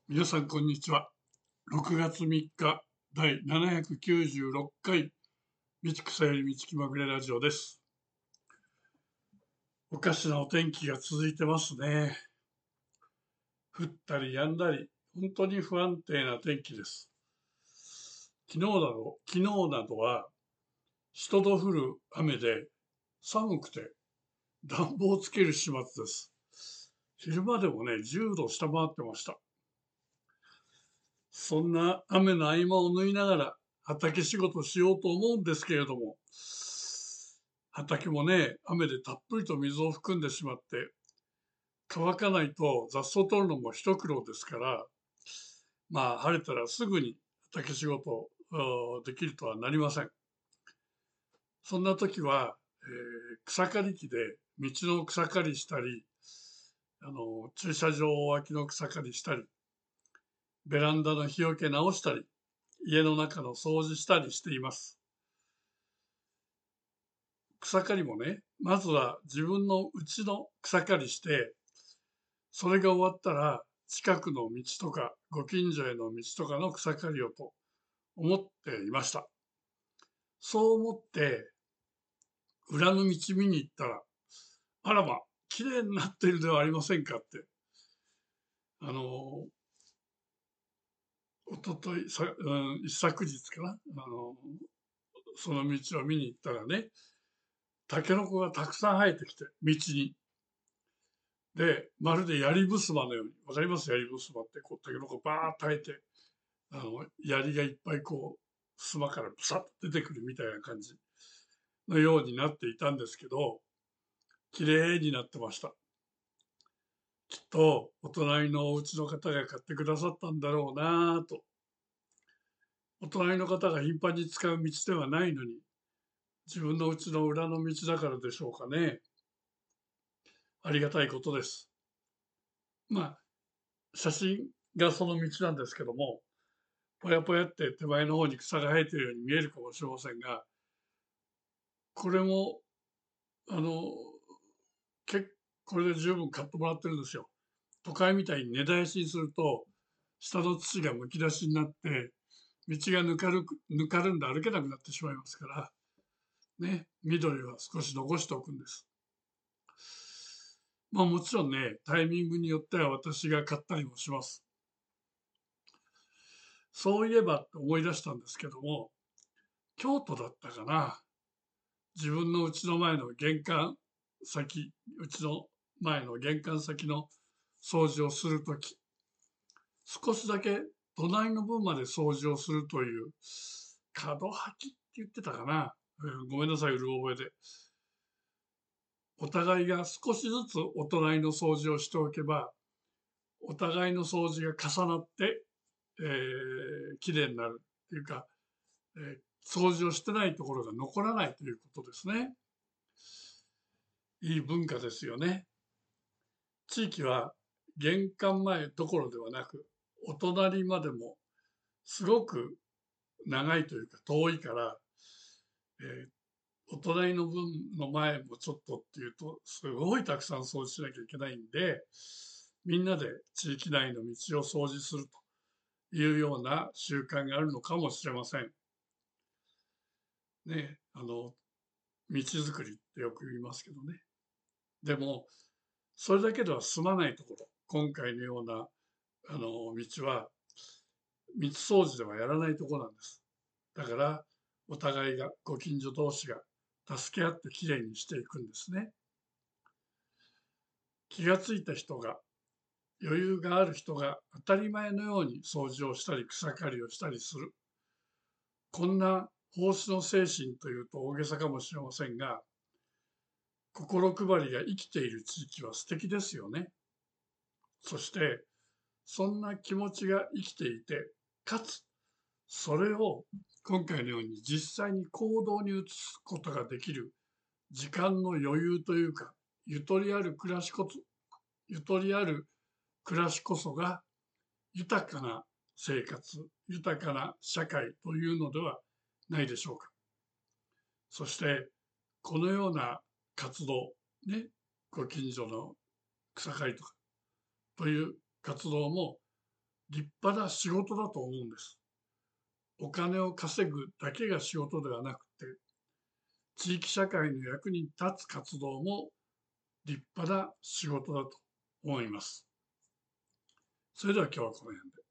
皆さんこんにちは。6月3日第796回道草より道気まぐれラジオです。おかしなお天気が続いてますね。降ったり止んだり、本当に不安定な天気です。昨日などはしとど降る雨で寒くて暖房をつける始末です。昼間でもね、10度下回ってました。そんな雨の合間を縫いながら畑仕事しようと思うんですけれども、畑もね、雨でたっぷりと水を含んでしまって、乾かないと雑草取るのも一苦労ですから、晴れたらすぐに畑仕事できるとはなりません。そんな時は、草刈り機で道の草刈りしたり、駐車場脇の草刈りしたり、ベランダの日よけ直したり、家の中の掃除したりしています。草刈りもね、まずは自分の家の草刈りして、それが終わったら近くの道とかご近所への道とかの草刈りをと思っていました。そう思って裏の道見に行ったら、あらま、綺麗になっているではありませんかって、あの、おととい、一昨日かな、その道を見に行ったらね、タケノコがたくさん生えてきて、道に。で、まるで槍ふすまのように、わかります槍ふすまって、こう、タケノコバーッと生えて、槍がいっぱいこう、ふまからブサッと出てくるみたいな感じのようになっていたんですけど、綺麗になってました。きっと、お隣のお家の方が買ってくださったんだろうなぁと。お隣の方が頻繁に使う道ではないのに、自分の家の裏の道だからでしょうかね。ありがたいことです。写真がその道なんですけども、ぽやぽやって手前の方に草が生えているように見えるかもしれませんが、これも、あの、これで十分買ってもらってるんですよ。都会みたいに根絶やしにすると、下の土がむき出しになって、道がぬかるんで歩けなくなってしまいますから、ね、緑は少し残しておくんです。もちろんね、タイミングによっては私が買ったりもします。そういえばって思い出したんですけども、京都だったかな。自分の家の前の玄関先、うちの前の玄関先の掃除をするとき、少しだけ隣の分まで掃除をするという角掃きって言ってたかな。ごめんなさい、うる覚えで。お互いが少しずつお隣の掃除をしておけば、お互いの掃除が重なって、きれいになるっていうか、掃除をしてないところが残らないということですね。いい文化ですよね。地域は玄関前どころではなく、お隣までもすごく長いというか遠いから、えーお隣の分の前もちょっとっていうと、すごいたくさん掃除しなきゃいけないんで、みんなで地域内の道を掃除するというような習慣があるのかもしれません。ね、道づくりってよく言いますけどね。でも、それだけでは済まないところ、今回のような道は道掃除ではやらないところなんです。だからお互いがご近所同士が助け合ってきれいにしていくんですね。気がついた人が、余裕がある人が当たり前のように掃除をしたり草刈りをしたりする。こんな奉仕の精神というと大げさかもしれませんが、心配りが生きている地域は素敵ですよね。そしてそんな気持ちが生きていて、かつそれを今回のように実際に行動に移すことができる時間の余裕というか、ゆとりある暮らしこそ、ゆとりある暮らしこそが豊かな生活、豊かな社会というのではないでしょうか。そしてこのような活動、ね、ご近所の草刈りとかという活動も立派な仕事だと思うんです。お金を稼ぐだけが仕事ではなくて、地域社会の役に立つ活動も立派な仕事だと思います。それでは今日はこの辺で。